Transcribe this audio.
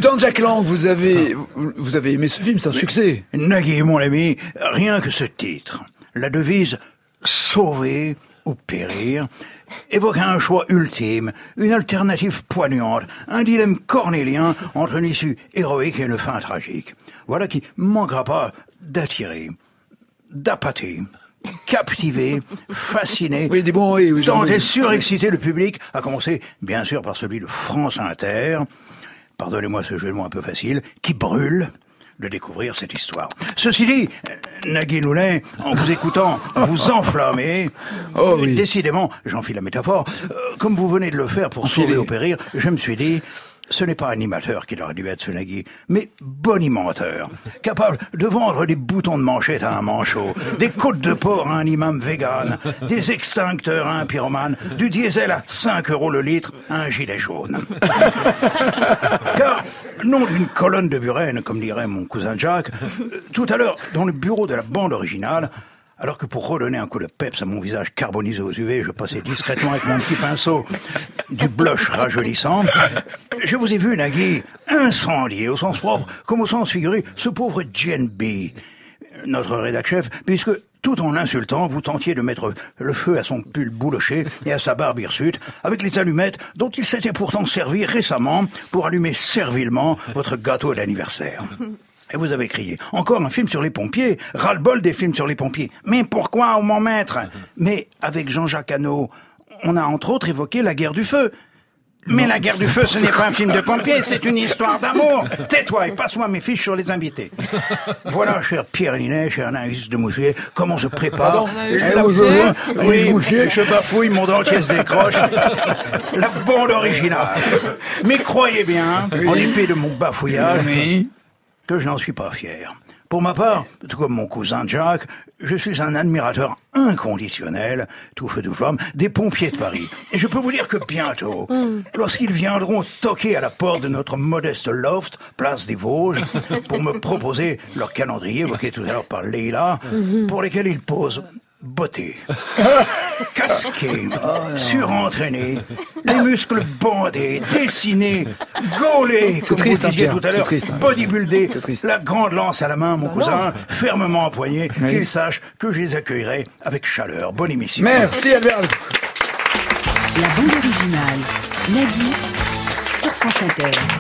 Jean-Jacques Lang, vous avez aimé ce film, c'est un succès. Nagui, mon ami, rien que ce titre. La devise « sauver ou périr » évoque un choix ultime, une alternative poignante, un dilemme cornélien entre une issue héroïque et une fin tragique. Voilà qui manquera pas d'attirer, d'appâter, captiver, fasciner, Oui, des bons, oui, tenter, surexciter le public, à commencer bien sûr par celui de France Inter, pardonnez-moi ce jeu de mots un peu facile, qui brûle de découvrir cette histoire. Ceci dit, Nagui Noulin, en vous écoutant, vous enflammez. Oh oui. Décidément, j'enfile la métaphore, comme vous venez de le faire pour sauver ou périr, je me suis dit, ce n'est pas animateur qu'il aurait dû être ce Nagui, mais bonimenteur, capable de vendre des boutons de manchette à un manchot, des côtes de porc à un imam vegan, des extincteurs à un pyromane, du diesel à 5 € le litre à un gilet jaune. Car, nom d'une colonne de Buren, comme dirait mon cousin Jacques, tout à l'heure, dans le bureau de la bande originale, alors que pour redonner un coup de peps à mon visage carbonisé aux UV, je passais discrètement avec mon petit pinceau du blush rajeunissant, je vous ai vu, Nagui, incendier au sens propre comme au sens figuré ce pauvre GNB, notre rédac-chef, puisque tout en l'insultant, vous tentiez de mettre le feu à son pull bouloché et à sa barbe hirsute, avec les allumettes dont il s'était pourtant servi récemment pour allumer servilement votre gâteau d'anniversaire. Et vous avez crié, encore un film sur les pompiers, ras-le-bol des films sur les pompiers. Mais pourquoi, ô mon maître? Mais avec Jean-Jacques Hano, on a entre autres évoqué la guerre du feu. Mais la guerre du feu, ce n'est pas un film de pompiers, c'est une histoire d'amour. Tais-toi et passe-moi mes fiches sur les invités. Voilà, cher Pierre Linet, cher Anaïs de Moussier, comment se prépare. Oui, je bafouille, mon dentier se décroche. La bande originale. Mais croyez bien, en épée de mon bafouillage, que je n'en suis pas fier. Pour ma part, tout comme mon cousin Jacques, je suis un admirateur inconditionnel, tout feu tout flamme, des pompiers de Paris. Et je peux vous dire que bientôt, lorsqu'ils viendront toquer à la porte de notre modeste loft, place des Vosges, pour me proposer leur calendrier évoqué tout à l'heure par Leila, pour lesquels ils posent beauté, casqué, surentraîné, les muscles bandés, dessinés, gaulés, comme vous disiez tout à l'heure, bodybuildé, la grande lance à la main, mon cousin, fermement empoigné, qu'ils sachent que je les accueillerai avec chaleur. Bonne émission. Merci Albert. La bande originale, Nagui, sur France Inter.